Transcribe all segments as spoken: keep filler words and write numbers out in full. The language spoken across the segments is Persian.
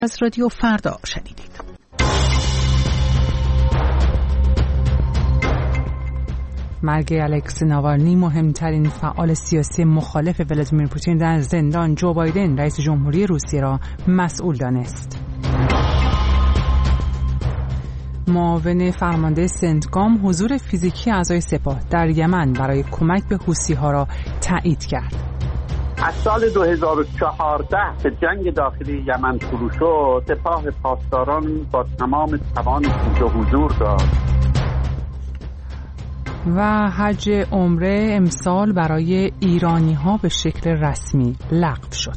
از رادیو فردا شنیدید. مرگ الکسی ناوالنی، مهمترین فعال سیاسی مخالف ولادیمیر پوتین در زندان، جو بایدن رئیس جمهوری روسیه را مسئول دانست. معاون فرمانده سنتکام حضور فیزیکی اعضای سپاه در یمن برای کمک به حوثی‌ها را تایید کرد. از سال دو هزار و چهارده که جنگ داخلی یمن شروع شد، سپاه پاسداران با تمام توان حضور داشت. و حج عمره امسال برای ایرانی‌ها به شکل رسمی لغو شد.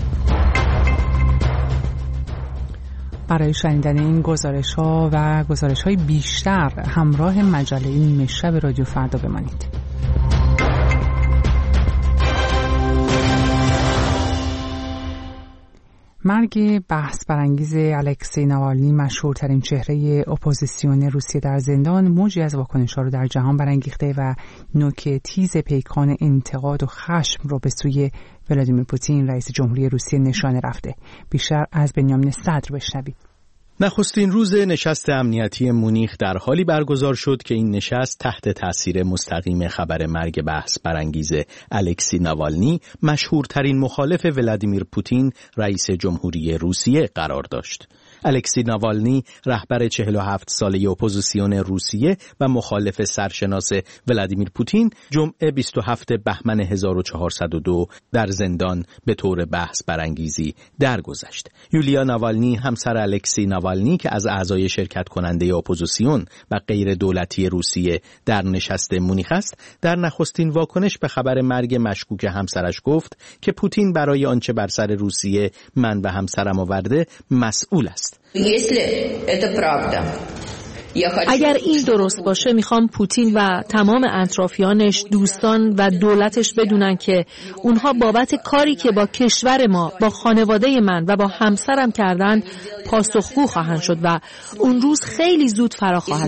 برای شنیدن این گزارش‌ها و گزارش‌های بیشتر همراه مجله نیمه شب رادیو فردا بمانید. مرگ بحث برانگیز الکسی ناوالنی، مشهورترین چهره اپوزیسیون روسیه در زندان، موجی از واکنش‌ها رو در جهان برانگیخته و نوک تیز پیکان انتقاد و خشم رو به سوی ولادیمیر پوتین رئیس جمهوری روسیه نشانه رفته. بیشتر از بنیامین صدر بشنوید. نخستین روز نشست امنیتی مونیخ در حالی برگزار شد که این نشست تحت تاثیر مستقیم خبر مرگ بحث برانگیز الکسی ناوالنی، مشهورترین مخالف ولادیمیر پوتین رئیس جمهوری روسیه قرار داشت. الکسی ناوالنی، رهبر چهل و هفت ساله اپوزیسیون روسیه و مخالف سرشناس ولادیمیر پوتین، جمعه بیست و هفتم بهمن هزار و چهارصد و دو در زندان به طور بحث برانگیزی درگذشت. یولیا ناوالنی، همسر الکسی ناوالنی که از اعضای شرکت کننده اپوزیسیون و غیر دولتی روسیه در نشست مونیخ است، در نخستین واکنش به خبر مرگ مشکوک همسرش گفت که پوتین برای آنچه بر سر روسیه من و همسرم آورده مسئول است. اگر این درست باشه، میخوام پوتین و تمام اطرافیانش، دوستان و دولتش بدونن که اونها بابت کاری که با کشور ما، با خانواده من و با همسرم کردن پاسخگو خواهند شد و اون روز خیلی زود فرا خواهد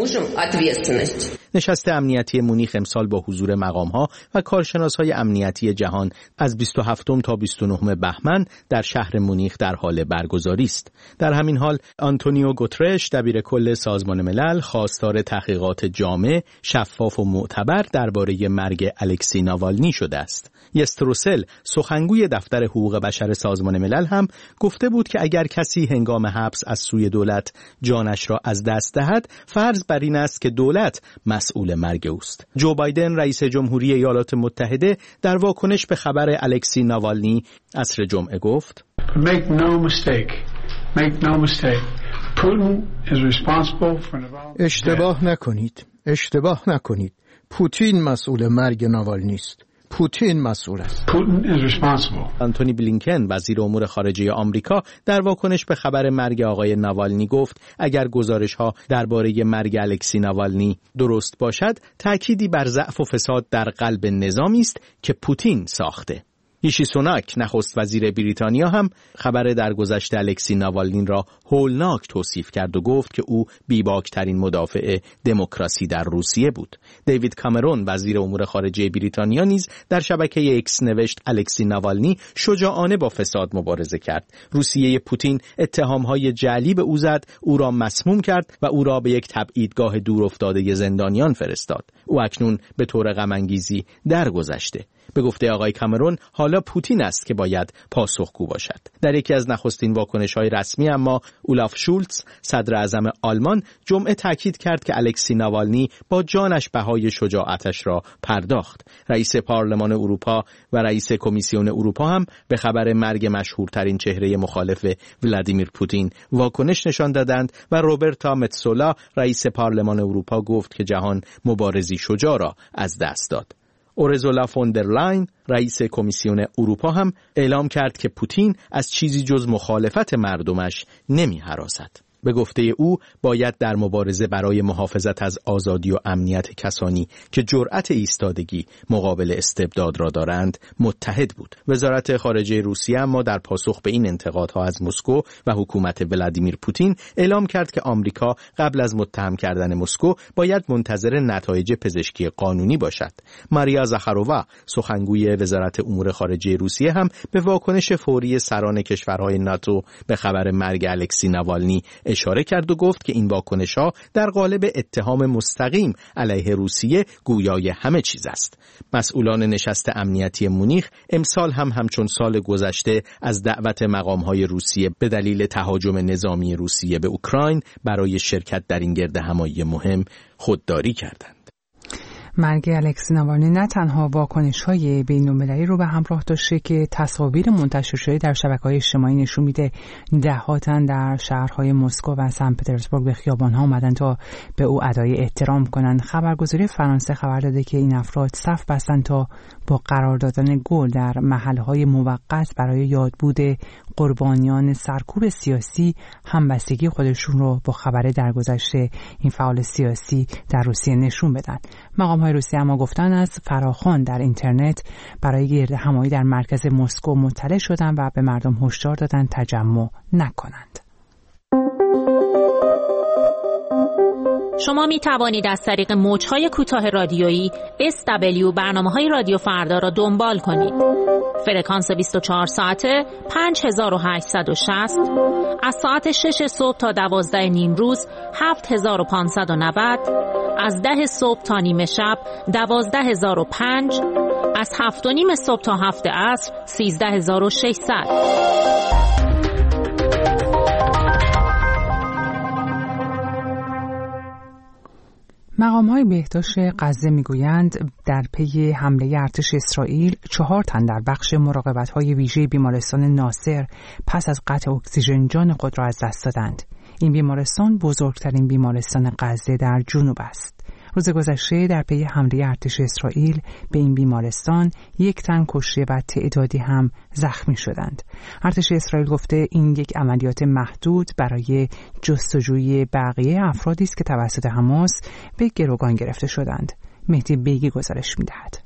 رسید. نشست امنیتی مونیخ امسال با حضور مقام‌ها و کارشناس‌های امنیتی جهان از بیست و هفتم تا بیست و نهم بهمن در شهر مونیخ در حال برگزاری است. در همین حال آنتونیو گوترش، دبیر کل سازمان ملل، خواستار تحقیقات جامع، شفاف و معتبر درباره مرگ الکسی ناوالنی شده است. یستروسل، سخنگوی دفتر حقوق بشر سازمان ملل، هم گفته بود که اگر کسی هنگام حبس از سوی دولت جانش را از دست دهد، فرض بر این است که دولت مسئول مرگ اوست. جو بایدن رئیس جمهوری ایالات متحده در واکنش به خبر الکسی ناوالنی عصر جمعه گفت: Make no mistake. Make no mistake. Putin is responsible for Navalny. اشتباه نکنید. اشتباه نکنید. پوتین مسئول مرگ ناوالنی است. پوتین مسئول است. Putin is responsible. آنتونی بلینکن، وزیر امور خارجه آمریکا، در واکنش به خبر مرگ آقای ناوالنی گفت اگر گزارش‌ها درباره مرگ الکسی ناوالنی درست باشد، تأکیدی بر ضعف و فساد در قلب نظامی است که پوتین ساخته. ریشی سوناک، نخست وزیر بریتانیا، هم خبر درگذشت الکسی ناوالنی را هولناک توصیف کرد و گفت که او بیباکترین مدافع دموکراسی در روسیه بود. دیوید کامرون، وزیر امور خارجه بریتانیا، نیز در شبکه اکس نوشت الکسی ناوالنی شجاعانه با فساد مبارزه کرد. روسیه پوتین اتهام‌های جعلی به او زد، او را مسموم کرد و او را به یک تبعیدگاه دورافتاده زندانیان فرستاد. او اکنون به طور غم‌انگیزی درگذشته. به گفته آقای کامرون، حالا پوتین است که باید پاسخگو باشد. در یکی از نخستین واکنش‌های رسمی اما اولاف شولتز، صدر اعظم آلمان، جمعه تاکید کرد که الکسی ناوالنی با جانش بهای شجاعتش را پرداخت. رئیس پارلمان اروپا و رئیس کمیسیون اروپا هم به خبر مرگ مشهورترین چهره مخالف ولادیمیر پوتین واکنش نشان دادند و روبرتا متسولا، رئیس پارلمان اروپا، گفت که جهان مبارزی شجاع را از دست داد. اورزولا فون در لاین، رئیس کمیسیون اروپا، هم اعلام کرد که پوتین از چیزی جز مخالفت مردمش نمی هراسد. به گفته او باید در مبارزه برای محافظت از آزادی و امنیت کسانی که جرأت ایستادگی مقابل استبداد را دارند متحد بود. وزارت خارجه روسیه اما در پاسخ به این انتقادها از مسکو و حکومت ولادیمیر پوتین اعلام کرد که آمریکا قبل از متهم کردن مسکو باید منتظر نتایج پزشکی قانونی باشد. ماریا زاخارۆوا سخنگوی وزارت امور خارجه روسیه هم به واکنش فوری سران کشورهای ناتو به خبر مرگ الکسی ناوالنی اشاره کرد و گفت که این واکنش‌ها در قالب اتهام مستقیم علیه روسیه گویای همه چیز است. مسئولان نشست امنیتی مونیخ امسال هم همچون سال گذشته از دعوت مقام‌های روسیه به دلیل تهاجم نظامی روسیه به اوکراین برای شرکت در این گردهمایی مهم خودداری کردند. مرگ الکسی ناوالنی نه تنها واکنش‌های بین‌المللی رو به همراه داشته که تصاویر منتشر شده در شبکه‌های اجتماعی نشون میده ده‌ها تن در شهرهای مسکو و سن پترزبورگ به خیابان‌ها اومدن تا به او ادای احترام کنند. خبرگزاری فرانسه خبر داده که این افراد صف بستن تا با قرار دادن گل در محل‌های موقت برای یادبود قربانیان سرکوب سیاسی همبستگی خودشون رو با خبر درگذشته این فعال سیاسی در روسیه نشون بدن. مقام‌های روسیه اما گفتن از فراخوان در اینترنت برای گردهمایی در مرکز مسکو مطلع شدن و به مردم هشدار دادن تجمع نکنند. شما می توانید از طریق موج‌های کوتاه رادیویی اس دبلیو برنامه‌های رادیو فردا را دنبال کنید. فرکانس بیست و چهار ساعته پنج هزار و هشتصد و شصت، از ساعت شش صبح تا دوازده نیم روز هفت هزار و پانصد و نود، از ده صبح تا نیمه شب دوازده هزار و پنج، از هفت و نیم صبح تا هفت عصر سیزده هزار و ششصد. مقام‌های بهداشت غزه میگویند در پی حمله ارتش اسرائیل چهار تن در بخش مراقبت‌های ویژه بیمارستان ناصر پس از قطع اکسیژن جان خود را از دست دادند. این بیمارستان بزرگترین بیمارستان غزه در جنوب است. روز گذشته در پی حمله ارتش اسرائیل به این بیمارستان یک تن کشته و تعدادی هم زخمی شدند. ارتش اسرائیل گفته این یک عملیات محدود برای جستجوی بقیه افرادی است که توسط حماس به گروگان گرفته شدند. مهدی بیگی گزارش می‌دهد.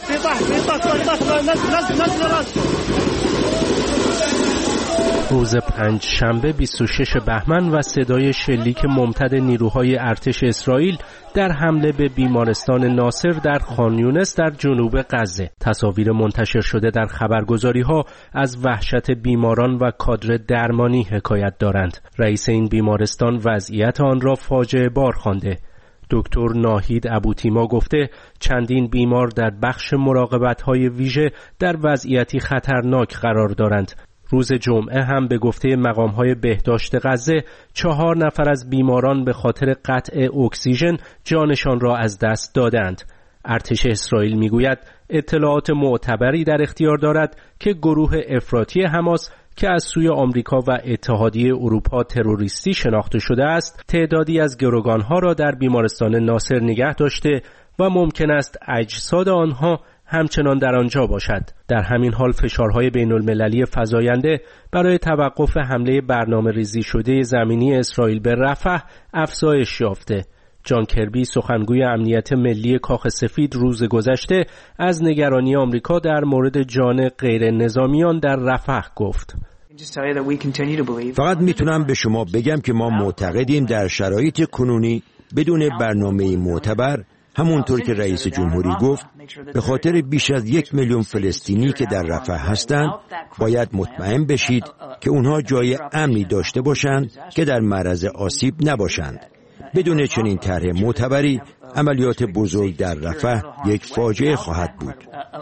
روز پنج شنبه بیست و شش بهمن و صدای شلیک ممتد نیروهای ارتش اسرائیل در حمله به بیمارستان ناصر در خان یونس در جنوب غزه. تصاویر منتشر شده در خبرگزاری‌ها از وحشت بیماران و کادر درمانی حکایت دارند. رئیس این بیمارستان وضعیت آن را فاجعه بار خوانده. دکتر ناهید ابوتیما گفته چندین بیمار در بخش مراقبت‌های ویژه در وضعیتی خطرناک قرار دارند. روز جمعه هم به گفته مقام‌های بهداشت غزه چهار نفر از بیماران به خاطر قطع اکسیژن جانشان را از دست دادند. ارتش اسرائیل میگوید اطلاعات معتبری در اختیار دارد که گروه افراطی حماس که از سوی آمریکا و اتحادیه اروپا تروریستی شناخته شده است، تعدادی از گروگانها را در بیمارستان ناصر نگه داشته و ممکن است اجساد آنها همچنان در آنجا باشد. در همین حال فشارهای بین المللی فزاینده برای توقف حمله برنامه ریزی شده زمینی اسرائیل به رفح افزایش یافته. جان کربی سخنگوی امنیت ملی کاخ سفید روز گذشته از نگرانی آمریکا در مورد جان غیر نظامیان در رفح گفت. فقط میتونم به شما بگم که ما معتقدیم در شرایط کنونی بدون برنامه معتبر، همونطور که رئیس جمهوری گفت، به خاطر بیش از یک میلیون فلسطینی که در رفح هستند باید مطمئن بشید که اونها جای امنی داشته باشند که در معرض آسیب نباشند. بدون چنین طرح معتبری عملیات بزرگ در رفح یک فاجعه خواهد بود.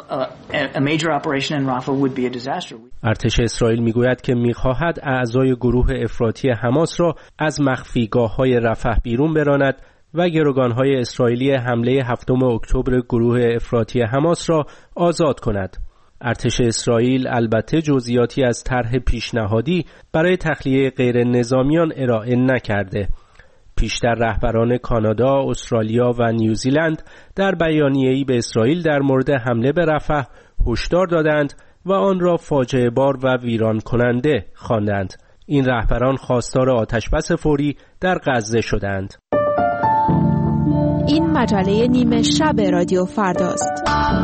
ارتش اسرائیل میگوید که میخواهد اعضای گروه افراطی حماس را از مخفیگاه‌های رفح بیرون براند و گروگان‌های اسرائیلی حمله هفتم اکتبر گروه افراطی حماس را آزاد کند. ارتش اسرائیل البته جزئیاتی از طرح پیشنهادی برای تخلیه غیر نظامیان ارائه نکرده. پیشتر رهبران کانادا، استرالیا و نیوزیلند در بیانیه‌ای به اسرائیل در مورد حمله به رفح هشدار دادند و آن را فاجعه بار و ویران کننده خواندند. این رهبران خواستار آتشبس فوری در غزه شدند. این مجله نیمه شب رادیو فرداست.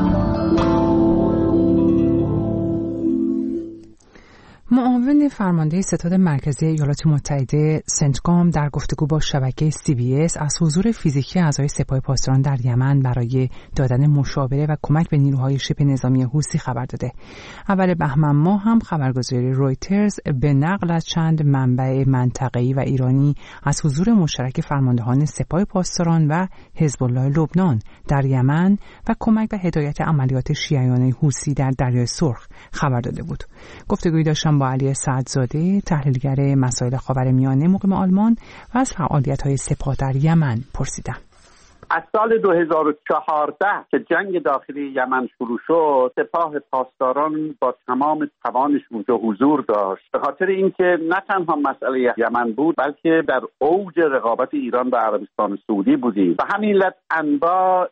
معاون فرمانده ستاد مرکزی ایالات متحده سنتکام در گفتگو با شبکه سی بی اس از حضور فیزیکی اعضای سپاه پاسداران در یمن برای دادن مشاوره و کمک به نیروهای شبه نظامی حوثی خبر داده. اول بهمن ماه هم خبرگزاری رویترز به نقل از چند منبع منطقه‌ای و ایرانی از حضور مشترک فرماندهان سپاه پاسداران و حزب الله لبنان در یمن و کمک و هدایت عملیات شیعیان حوثی در دریای سرخ خبر داده بود. گفتگویی داشتم با علی سعدزاده، تحلیلگر مسائل خاورمیانه مقیم آلمان و از فعالیت‌های سپاه در یمن پرسیدم. از سال دو هزار و چهارده که جنگ داخلی یمن شروع شد، سپاه پاسداران با تمام توانش اونجا حضور داشت، به خاطر اینکه نه تنها مسئله یمن بود بلکه در اوج رقابت ایران و عربستان سعودی بودیم و همین علت انواع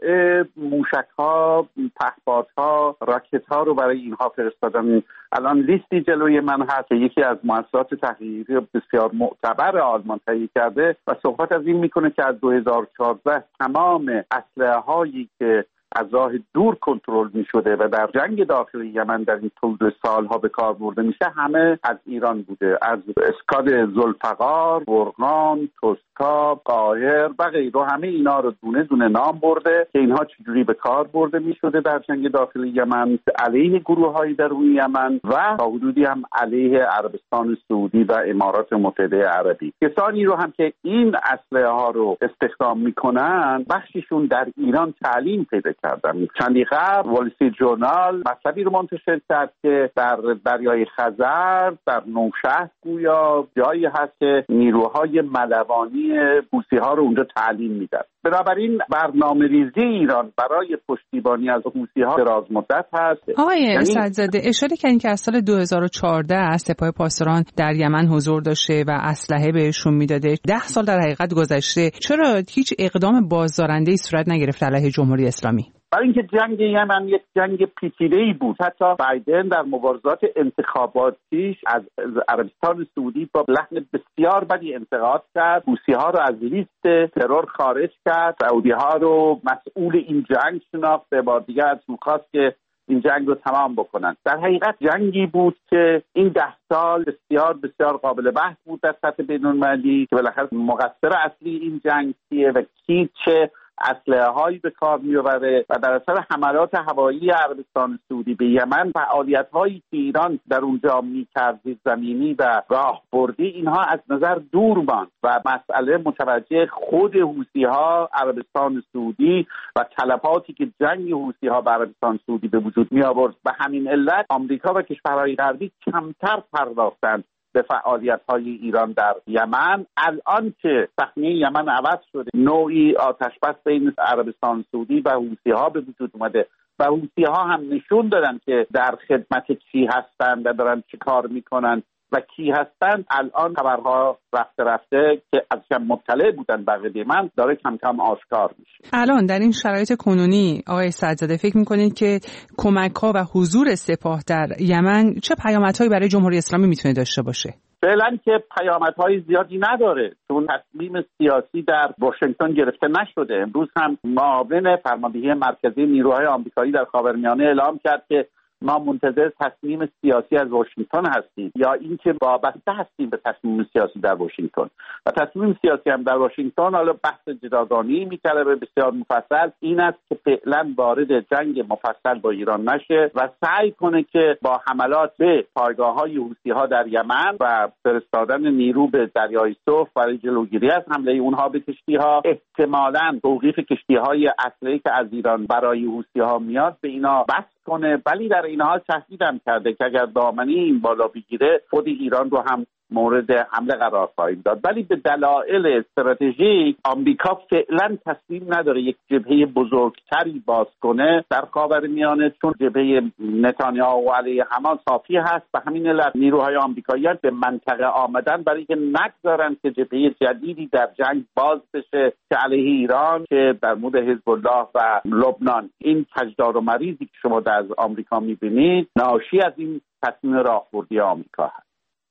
موشک‌ها، پهپادها، راکت‌ها رو برای اینها فرستادن. الان لیستی جلوی من هست که یکی از مؤسسات تحقیقی بسیار معتبر آلمان تهیه کرده و صحبت از این میکنه که از دو هزار و چهارده تمام اسلحه‌هایی که از راه دور کنترل می شده و در جنگ داخلی یمن در این طول سالها به کار برده میشه همه از ایران بوده، از اسکاد ذوالفقار، برهان، توسکا، قاهر و غیره. همه اینا رو دونه دونه نام برده که اینها چجوری به کار برده می شده در جنگ داخلی یمن علیه گروه‌های درون یمن و تا حدودی هم علیه عربستان سعودی و امارات متحده عربی. کسانی رو هم که این اسلحه ها رو استخدام میکنن بخششون در ایران تعلیم پیدا کردم. چندی قبل وال استریت جورنال مطلبی رو منتشر کرد که در دریای خزر در نوشهر گویا جایی هست که نیروهای ملوانی حوثی ها رو اونجا تعلیم میدن. بنابراین برنامه‌ریزی ایران برای پشتیبانی از حوثی ها دراز مدت هست. آقای یعنی... سعدزاده اشاره کردین که از سال دو هزار و چهارده سپاه پاسداران در یمن حضور داشته و اسلحه بهشون میداده. ده سال در حقیقت گذشته، چرا هیچ اقدام بازدارنده‌ای صورت نگرفت علیه جمهوری اسلامی؟ برای اینکه جنگ یمن یک جنگ پیچیده‌ای بود. حتی بایدن در مبارزات انتخاباتیش از عربستان سعودی با لحن بسیار بدی انتقاد کرد، حوثی‌ها رو از لیست ترور خارج کرد، سعودی‌ها رو مسئول این جنگ شناخت، به بار دیگر از خواست که این جنگ رو تمام بکنن. در حقیقت جنگی بود که این ده سال بسیار بسیار قابل بحث بود در سطح بین‌المللی که بالاخره مقصر اصلی این جنگ کیه و کی چه اسلحه هایی به کار می‌بره و در اثر حملات هوایی عربستان سعودی به یمن فعالیت هایی که ایران در اونجا می‌کرد زمینی و راهبردی اینها از نظر دور ماند و مسئله متوجه خود حوثی ها عربستان سعودی و تلفاتی که جنگ حوثی ها به عربستان سعودی به وجود می آورد. به همین علت آمریکا و کشورهای غربی کمتر پرداختند به فعالیت‌های ایران در یمن. الان که صحنه یمن عوض شده، نوعی آتشبس بین عربستان سعودی و حوثی‌ها به وجود اومده و حوثی‌ها هم نشون دادن که در خدمت کی هستند و دارن چه کار میکنن و کی هستند. الان خبرها رفته رفته که از کم مطلع بودن بقیه من داره کم کم آشکار میشه. الان در این شرایط کنونی آقای سعدزاده فکر میکنید که کمک‌ها و حضور سپاه در یمن چه پیامدهایی برای جمهوری اسلامی میتونه داشته باشه؟ فعلا که پیامدهای زیادی نداره، چون تصمیم سیاسی در واشنگتن گرفته نشده. امروز هم معاون فرماندهی مرکزی نیروهای آمریکایی در خاورمیانه اعلام کرد که ما منتظر تصمیم سیاسی از واشنگتن هستیم یا اینکه وابسته هستیم به تصمیم سیاسی در واشنگتن. و تصمیم سیاسی هم در واشنگتن حالا بحث جداگانه‌ای می‌طلبه بسیار مفصل، این است که فعلا وارد جنگ مفصل با ایران نشه و سعی کنه که با حملات به پایگاه‌های حوثی‌ها در یمن و فرستادن نیرو به دریای سرخ برای جلوگیری از حمله اونها به کشتی‌ها، احتمالاً توقیف کشتی‌های اسلحه‌ای که از ایران برای حوثی‌ها میاد به اینا بس کنه. ولی در این حال تهدیدم کرده که اگر دامنه این بالا بگیره خود ایران رو هم مورد حمله قرار خواهیم داد. ولی به دلایل استراتژیک آمریکا فعلا تصمیم نداره یک جبهه بزرگتری باز کنه در خاورمیانه، چون جبهه نتانیاهو علیه حماس کافی هست. به همین علت نیروهای آمریکایی به منطقه آمدن برای اینکه نگذارن که جبهه جدیدی در جنگ باز بشه که علیه ایران، که در مورد حزب الله و لبنان. این کجدار و مریضی که شما در آمریکا می‌بینید ناشی از این تصمیم راهبردی آمریکا هست.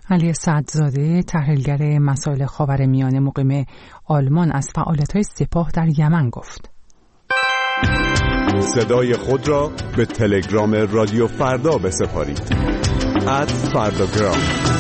علی سعدزاده تحلیلگر مسائل خاورمیانه مقیم آلمان از فعالیت‌های سپاه در یمن گفت. صدای خود را به تلگرام رادیو فردا بسپارید. ات فرداگرام.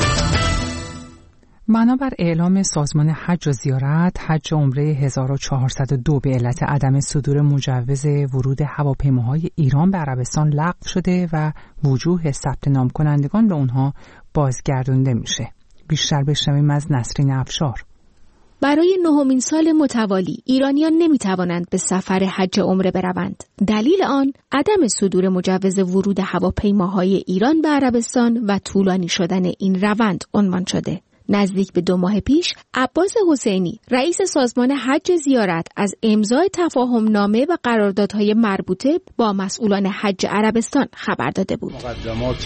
بنابر اعلام سازمان حج و زیارت، حج عمره هزار و چهارصد و دو به علت عدم صدور مجوز ورود هواپیماهای ایران به عربستان لغو شده و وجوه ثبت نام کنندگان به اونها بازگردانده میشه. بیشتر بشنویم از نسرین افشار. برای نهمین سال متوالی ایرانیان نمیتوانند به سفر حج عمره بروند. دلیل آن عدم صدور مجوز ورود هواپیماهای ایران به عربستان و طولانی شدن این روند عنوان شده. نزدیک به دو ماه پیش عباس حسینی رئیس سازمان حج زیارت از امضای تفاهم نامه و قراردادهای مربوطه با مسئولان حج عربستان خبر داده بود. مقدمات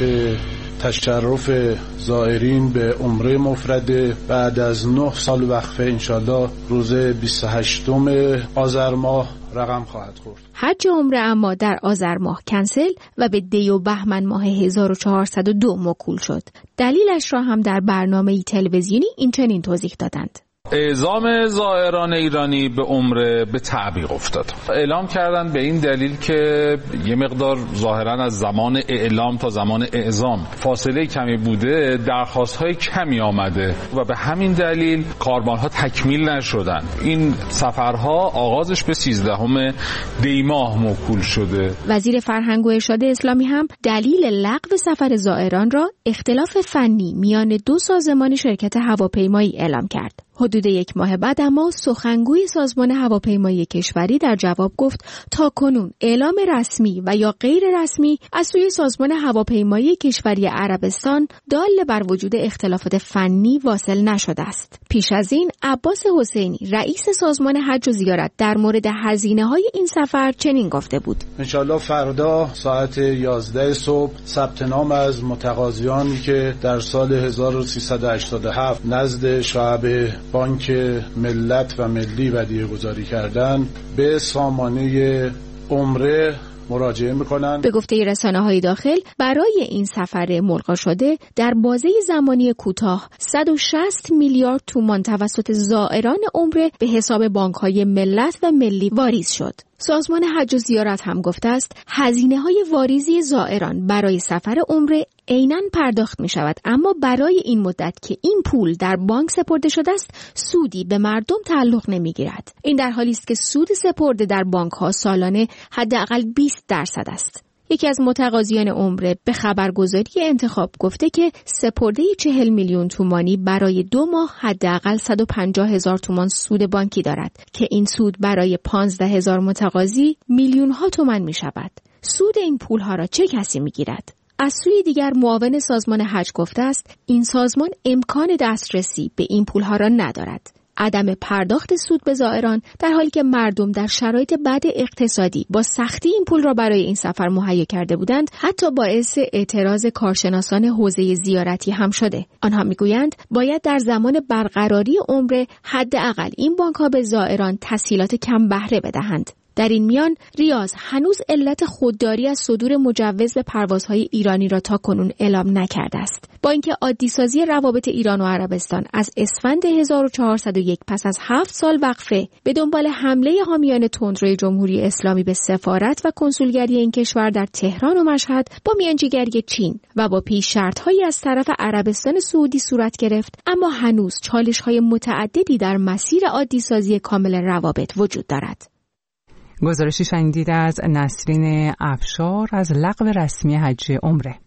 تشرف زائرین به عمره مفرده بعد از نه سال وقفه انشالله روز بیست و هشتم آذر ماه رقم خواهد خورد. حج عمره اما در آذر ماه کنسل و به دی و بهمن ماه هزار و چهارصد و دو موکول شد. دلیلش را هم در برنامه تلویزیونی این چنین توضیح دادند. اعزام زائران ایرانی به عمره به تعویق افتاد. اعلام کردن به این دلیل که یه مقدار ظاهرا از زمان اعلام تا زمان اعزام فاصله کمی بوده، درخواست‌های کمی آمده و به همین دلیل کاروان‌ها تکمیل نشدن. این سفرها آغازش به سیزدهم دی ماه موکول شده. وزیر فرهنگ و ارشاد اسلامی هم دلیل لغو سفر زائران را اختلاف فنی میان دو سازمان شرکت هواپیمایی اعلام کرد. حدود یک ماه بعد اما سخنگوی سازمان هواپیمایی کشوری در جواب گفت تا کنون اعلام رسمی و یا غیر رسمی از سوی سازمان هواپیمایی کشوری عربستان دال بر وجود اختلافات فنی واصل نشده است. پیش از این عباس حسینی رئیس سازمان حج و زیارت در مورد هزینه‌های این سفر چنین گفته بود: انشالله فردا ساعت یازده صبح ثبت نام از متقاضیانی که در سال هزار و سیصد و هشتاد و هفت نزد شعب بانک ملت و ملی ودیعه گذاری کردن به سامانه عمره مراجعه میکنن. به گفته رسانه‌های داخل برای این سفر ملغا شده در بازه زمانی کوتاه صد و شصت میلیارد تومان توسط زائران عمره به حساب بانک‌های ملت و ملی واریز شد. سازمان حج و زیارت هم گفته است هزینه‌های واریزی زائران برای سفر عمره عیناً پرداخت می شود، اما برای این مدت که این پول در بانک سپرده شده است سودی به مردم تعلق نمی گیرد. این در حالی است که سود سپرده در بانک ها سالانه حداقل بیست درصد است. یکی از متقاضیان عمره به خبرگزاری انتخاب گفته که سپرده چهل میلیون تومانی برای دو ماه حداقل صد و پنجاه هزار تومان سود بانکی دارد که این سود برای پانزده هزار متقاضی میلیون ها تومان می شود. سود این پول ها را چه کسی می گیرد؟ از سوی دیگر معاون سازمان حج گفته است این سازمان امکان دسترسی به این پولها را ندارد. عدم پرداخت سود به زائران در حالی که مردم در شرایط بد اقتصادی با سختی این پول را برای این سفر مهیا کرده بودند حتی باعث اعتراض کارشناسان حوزه زیارتی هم شده. آنها میگویند باید در زمان برقراری عمره حداقل این بانک‌ها به زائران تسهیلات کم بهره بدهند. در این میان ریاض هنوز علت خودداری از صدور مجوز به پروازهای ایرانی را تا کنون اعلام نکرده است. با اینکه عادی‌سازی روابط ایران و عربستان از اسفند هزار و چهارصد و یک پس از هفت سال وقفه به دنبال حمله حامیان تندروی جمهوری اسلامی به سفارت و کنسولگری این کشور در تهران و مشهد با میانجیگری چین و با پیش شرط‌هایی از طرف عربستان سعودی صورت گرفت، اما هنوز چالش‌های متعددی در مسیر عادی‌سازی کامل روابط وجود دارد. گزارشی شنیدید از نسرین افشار از لغو رسمی حج عمره.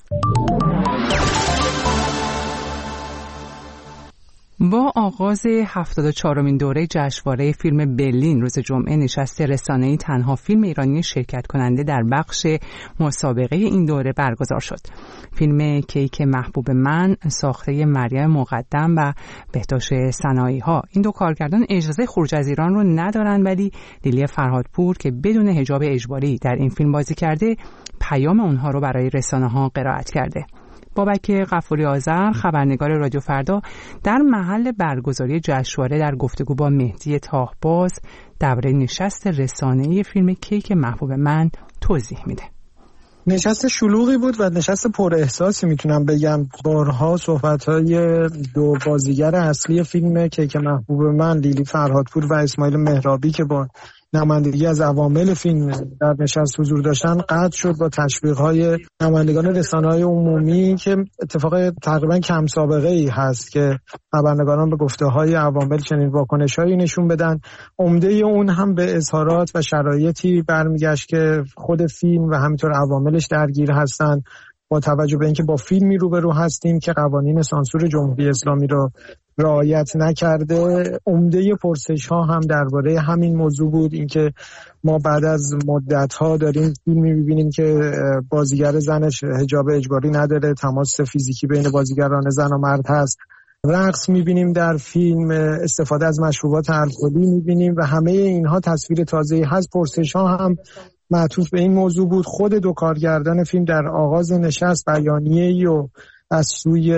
با آغاز هفتاد و چهارمین دوره جشنواره فیلم برلین روز جمعه نشست رسانه‌ای تنها فیلم ایرانی شرکت کننده در بخش مسابقه این دوره برگزار شد. فیلم کیک محبوب من ساخته مریم مقدم و بهداشت صنایع‌ها. این دو کارگردان اجازه خروج از ایران رو ندارن، ولی لیلی فرهادپور که بدون حجاب اجباری در این فیلم بازی کرده پیام اونها رو برای رسانه‌ها قرائت کرده. بابک غفوری آذر خبرنگار رادیو فردا در محل برگزاری جشنواره در گفتگو با مهدی تاهباز درباره نشست رسانه‌ای فیلم کیک محبوب من توضیح میده. نشست شلوغی بود و نشست پر احساسی میتونم بگم. بارها صحبت‌های دو بازیگر اصلی فیلم کیک محبوب من، لیلی فرهادپور و اسماعیل مهرابی که با نمایندگی از عوامل فیلم در نشست حضور داشتن قطع شد با تشویق‌های نمایندگان رسانه‌های عمومی که اتفاق تقریبا کم سابقه ای هست که خبرنگاران به گفته‌های عوامل چنین واکنش‌هایی نشون بدن. عمده اون هم به اظهارات و شرایطی برمیگشت که خود فیلم و همینطور عواملش درگیر هستن، با توجه به اینکه با فیلمی روبرو هستیم که قوانین سانسور جمهوری اسلامی رو رعایت نکرده. عمده پرسش ها هم درباره همین موضوع بود، اینکه ما بعد از مدت ها داریم فیلمی می‌بینیم که بازیگر زنش حجاب اجباری نداره، تماس فیزیکی بین بازیگران زن و مرد هست، رقص می‌بینیم در فیلم، استفاده از مشروبات الکلی می‌بینیم و همه اینها تصویر تازه‌ای هست. پرسش ها هم معطوف به این موضوع بود. خود دو کارگردان فیلم در آغاز نشست بیانیه‌ای و از سوی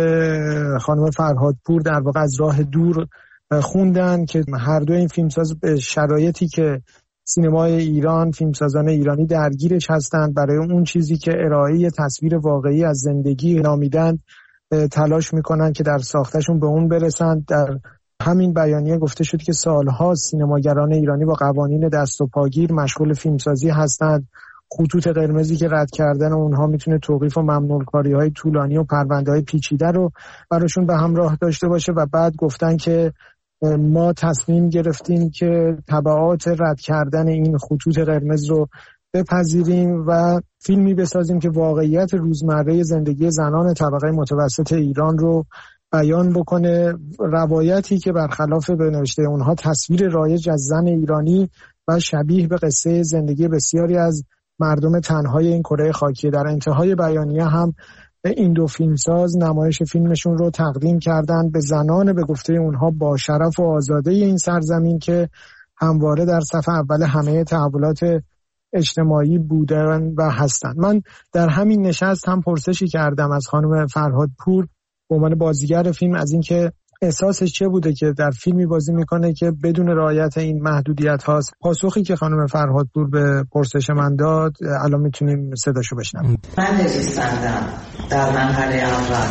خانم فرهادپور در واقع از راه دور خوندن که هر دو این فیلمساز به شرایطی که سینمای ایران، فیلمسازان ایرانی درگیرش هستند، برای اون چیزی که ارائه تصویر واقعی از زندگی نامیدن تلاش میکنن که در ساختشون به اون برسند. در همین بیانیه گفته شد که سالها سینماگران ایرانی با قوانین دست و پاگیر مشغول فیلمسازی هستند. خطوط قرمزی که رد کردن اونها میتونه توقیف و ممنوع کاری‌های طولانی و پرونده‌های پیچیده رو براشون به همراه داشته باشه و بعد گفتن که ما تصمیم گرفتیم که تبعات رد کردن این خطوط قرمز رو بپذیریم و فیلمی بسازیم که واقعیت روزمره زندگی زنان طبقه متوسط ایران رو بیان بکنه، روایتی که برخلاف به نوشته اونها تصویر رایج از زن ایرانی و شبیه به قصه زندگی بسیاری از مردم تنهای این کره خاکی. در انتهای بیانیه هم این دو فیلمساز نمایش فیلمشون رو تقدیم کردن به زنان به گفته اونها با شرف و آزاده این سرزمین که همواره در صف اول همه تحولات اجتماعی بودن و هستن. من در همین نشست هم پرسشی کردم از خانم فرهادپور به عنوان بازیگر فیلم از اینکه احساسش چه بوده که در فیلمی بازی میکنه که بدون رعایت این محدودیت هاست. پاسخی که خانم فرهادپور به پرسش من داد الان میتونیم صداشو بشنویم. من نویسندم در مرحله اول.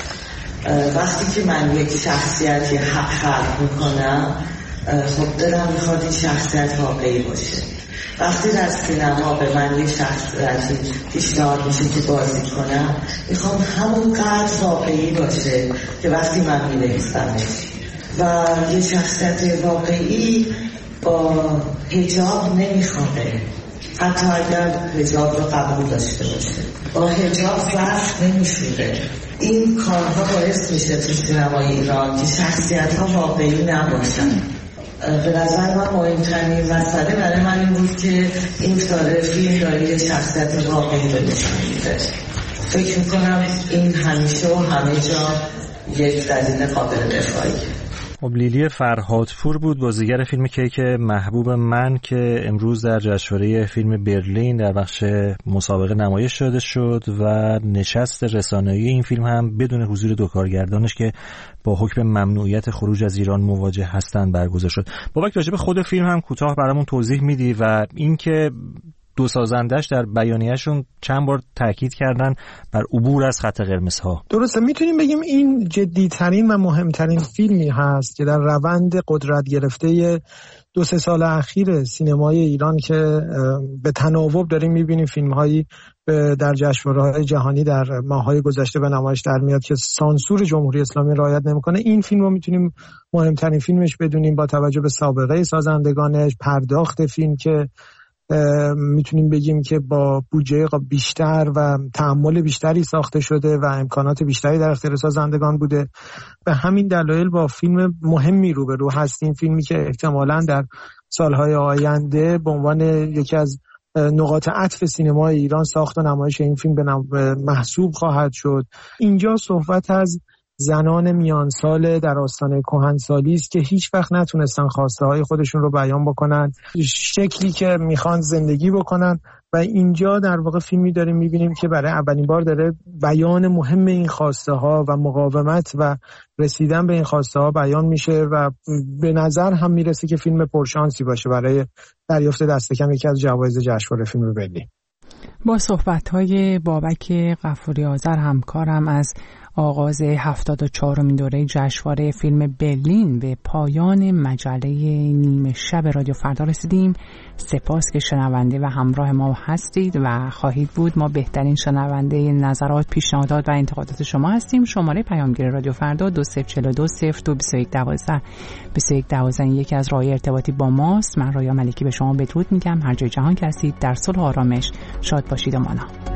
وقتی که من یک شخصیتی حق خلق میکنم، خب دلم میخواد این شخصیت واقعی باشه. وقتی در سینما به من یک شخصیتی پیشنهاد میشه که بازی کنم، میخوام همونقدر واقعی باشه که وقتی من مینویسمش. و یه شخصیت واقعی با حجاب نمیخوابه، حتی اگر حجاب رو قبول داشته باشه، با حجاب ظرف نمیشوره. این کارها باعث میشه تو سینمای ایران که شخصیت ها واقعی نباشن. به نظر من مهمترین مسئله برای من این بود که این ساله فیلم داره یه شخصیت واقعی رو نشون میده. فکر میکنم این همیشه و همه جا یک دلیل قابل دفاعیه. لیلی فرهادپور بود، بازیگر فیلم کیک محبوب من که امروز در جشنواره فیلم برلین در بخش مسابقه نمایش داده شد و نشست رسانه‌ای این فیلم هم بدون حضور دو کارگردانش که با حکم ممنوعیت خروج از ایران مواجه هستند برگزار شد. بابک راجع به خود فیلم هم کوتاه برامون توضیح میدی و اینکه دو سازندش در بیانیه‌شون چند بار تاکید کردن بر عبور از خط قرمزها. درسته، میتونیم بگیم این جدی‌ترین و مهمترین فیلمی هست که در روند قدرت گرفته دو سه سال اخیر سینمای ایران که به تناوب داریم میبینیم فیلم‌هایی در جشنواره‌های جهانی در ماه‌های گذشته به نمایش در میاد که سانسور جمهوری اسلامی رعایت نمی‌کنه. این فیلم رو میتونیم مهمترین فیلمش بدونیم با توجه به سابقه سازندگانش، پرداخت فیلم که میتونیم بگیم که با بودجه بیشتر و تحمل بیشتری ساخته شده و امکانات بیشتری در اختیار سازندگان بوده. به همین دلایل با فیلم مهمی روبرو هستیم، فیلمی که احتمالاً در سالهای آینده به عنوان یکی از نقاط عطف سینمای ایران ساخت و نمایش این فیلم به محسوب خواهد شد. اینجا صحبت از زنان میان سال در آستانه کهنسالی است که هیچ وقت نتونستن خواسته های خودشون رو بیان بکنن، شکلی که میخوان زندگی بکنن و اینجا در واقع فیلمی داریم میبینیم که برای اولین بار داره بیان مهم این خواسته ها و مقاومت و رسیدن به این خواسته ها بیان میشه و به نظر هم میرسه که فیلم پرشانسی باشه برای دریافت دست کم یکی از جوایز جشنواره فیلم برلین. با صحبت‌های بابک غفوری آذر همکارم از آغاز هفتاد و چهارمین دوره جشنواره فیلم برلین به پایان مجله نیمه شب رادیو فردا رسیدیم. سپاس که شنونده و همراه ما هستید و خواهید بود. ما بهترین شنونده نظرات، پیشنهادات و انتقادات شما هستیم. شماره پیامگیر رادیو فردا دو صفر چهار دو صفر دو بیست و یک دوازده بیست و یک دوازده یکی از راه‌های ارتباطی با ماست. من رایا ملکی به شما بدرود میگم. هر جای جهان که هستید در صلح و آرامش شاد باشید و مانا.